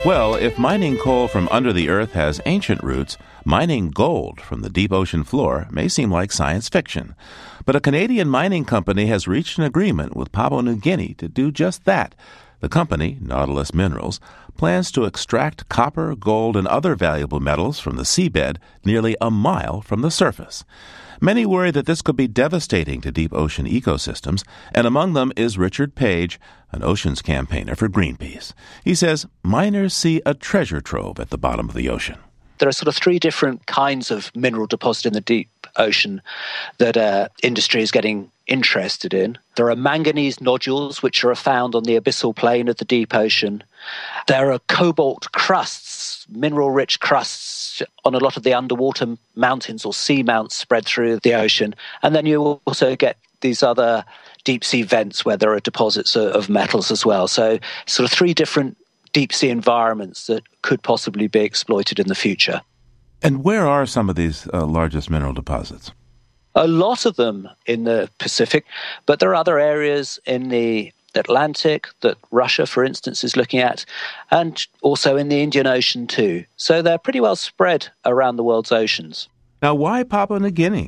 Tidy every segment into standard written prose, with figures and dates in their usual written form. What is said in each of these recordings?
Well, if mining coal from under the earth has ancient roots, mining gold from the deep ocean floor may seem like science fiction. But a Canadian mining company has reached an agreement with Papua New Guinea to do just that. The company, Nautilus Minerals, plans to extract copper, gold, and other valuable metals from the seabed nearly a mile from the surface. Many worry that this could be devastating to deep ocean ecosystems, and among them is Richard Page, an oceans campaigner for Greenpeace. He says miners see a treasure trove at the bottom of the ocean. There are sort of three different kinds of mineral deposit in the deep ocean that industry is getting interested in. There are manganese nodules, which are found on the abyssal plain of the deep ocean. There are cobalt crusts, mineral-rich crusts on a lot of the underwater mountains or seamounts spread through the ocean. And then you also get these other deep-sea vents where there are deposits of metals as well. So sort of three different deep-sea environments that could possibly be exploited in the future. And where are some of these largest mineral deposits? A lot of them in the Pacific, but there are other areas in the Atlantic that Russia, for instance, is looking at, and also in the Indian Ocean too. So they're pretty well spread around the world's oceans. Now, why Papua New Guinea?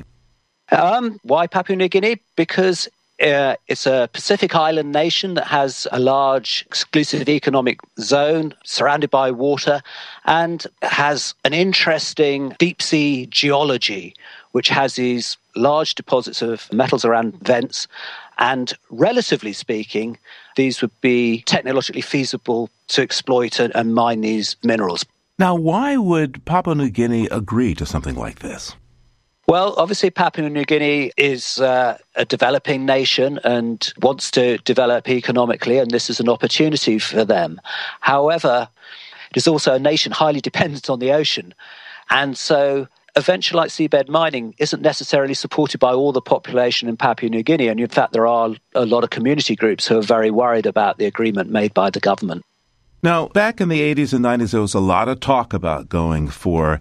Why Papua New Guinea? Because it's a Pacific island nation that has a large exclusive economic zone surrounded by water and has an interesting deep-sea geology, which has these large deposits of metals around vents. And relatively speaking, these would be technologically feasible to exploit and mine these minerals. Now, why would Papua New Guinea agree to something like this? Well, obviously, Papua New Guinea is a developing nation and wants to develop economically, and this is an opportunity for them. However, it is also a nation highly dependent on the ocean. And so a venture like seabed mining isn't necessarily supported by all the population in Papua New Guinea. And in fact, there are a lot of community groups who are very worried about the agreement made by the government. Now, back in the 80s and 90s, there was a lot of talk about going for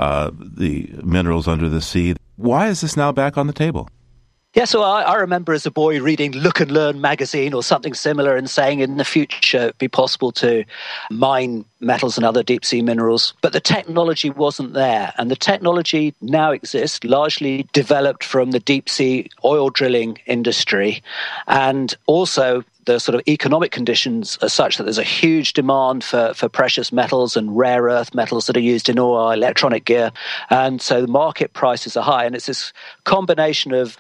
the minerals under the sea. Why is this now back on the table? Yeah, so I remember as a boy reading Look and Learn magazine or something similar and saying in the future it'd be possible to mine metals and other deep-sea minerals. But the technology wasn't there. And the technology now exists, largely developed from the deep-sea oil drilling industry. And also the sort of economic conditions are such that there's a huge demand for precious metals and rare earth metals that are used in all our electronic gear. And so the market prices are high. And it's this combination of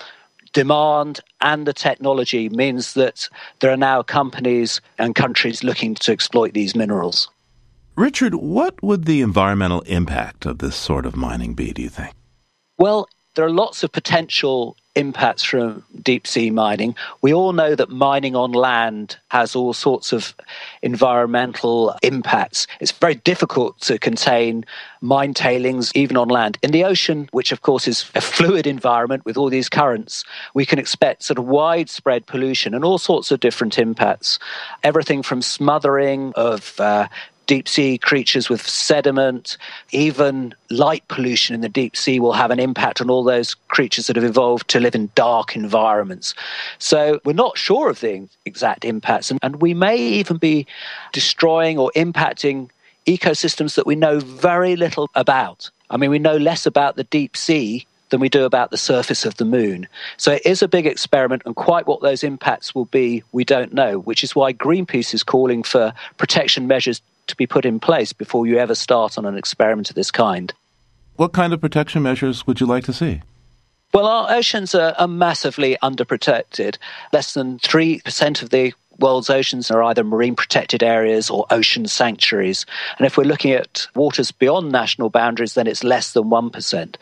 demand and the technology means that there are now companies and countries looking to exploit these minerals. Richard, what would the environmental impact of this sort of mining be, do you think? Well, there are lots of potential impacts from deep-sea mining. We all know that mining on land has all sorts of environmental impacts. It's very difficult to contain mine tailings, even on land. In the ocean, which of course is a fluid environment with all these currents, we can expect sort of widespread pollution and all sorts of different impacts. Everything from smothering of deep-sea creatures with sediment, even light pollution in the deep sea will have an impact on all those creatures that have evolved to live in dark environments. So we're not sure of the exact impacts, and we may even be destroying or impacting ecosystems that we know very little about. I mean, we know less about the deep sea than we do about the surface of the moon. So it is a big experiment, and quite what those impacts will be, we don't know, which is why Greenpeace is calling for protection measures to be put in place before you ever start on an experiment of this kind. What kind of protection measures would you like to see? Well, our oceans are massively underprotected. Less than 3% of the world's oceans are either marine protected areas or ocean sanctuaries. And if we're looking at waters beyond national boundaries, then it's less than 1%.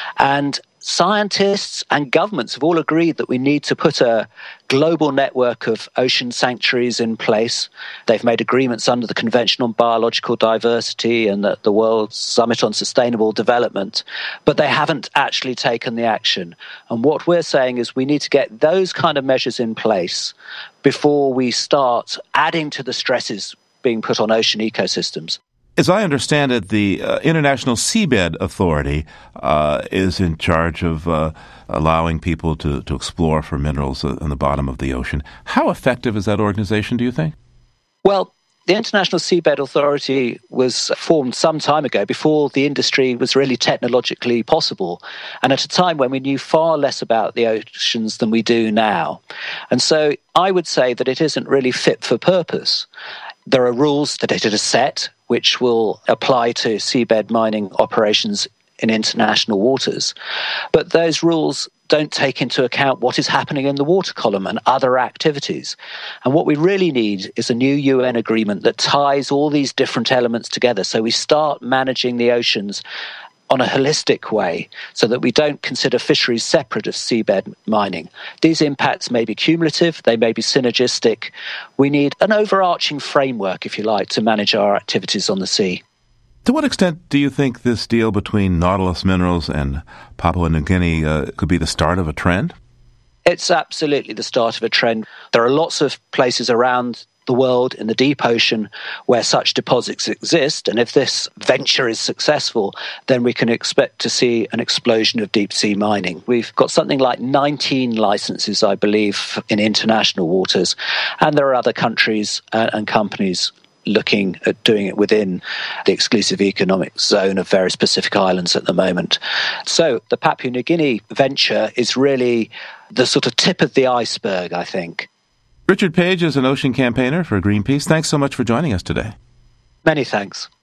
And scientists and governments have all agreed that we need to put a global network of ocean sanctuaries in place. They've made agreements under the Convention on Biological Diversity and the World Summit on Sustainable Development, but they haven't actually taken the action. And what we're saying is we need to get those kind of measures in place before we start adding to the stresses being put on ocean ecosystems. As I understand it, the International Seabed Authority is in charge of allowing people to explore for minerals on the bottom of the ocean. How effective is that organization, do you think? Well, The International Seabed Authority was formed some time ago, before the industry was really technologically possible, and at a time when we knew far less about the oceans than we do now. And so I would say that it isn't really fit for purpose. There are rules that it is set, which will apply to seabed mining operations in international waters. But those rules don't take into account what is happening in the water column and other activities. And what we really need is a new UN agreement that ties all these different elements together, so we start managing the oceans on a holistic way, so that we don't consider fisheries separate of seabed mining. These impacts may be cumulative, they may be synergistic. We need an overarching framework, if you like, to manage our activities on the sea. To what extent do you think this deal between Nautilus Minerals and Papua New Guinea could be the start of a trend? It's absolutely the start of a trend. There are lots of places around the world in the deep ocean where such deposits exist, and if this venture is successful, then we can expect to see an explosion of deep sea mining. We've got something like 19 licenses, I believe, in international waters, and there are other countries and companies looking at doing it within the exclusive economic zone of various Pacific islands at the moment. So the Papua New Guinea venture is really the sort of tip of the iceberg, I think. Richard Page is an ocean campaigner for Greenpeace. Thanks so much for joining us today. Many thanks.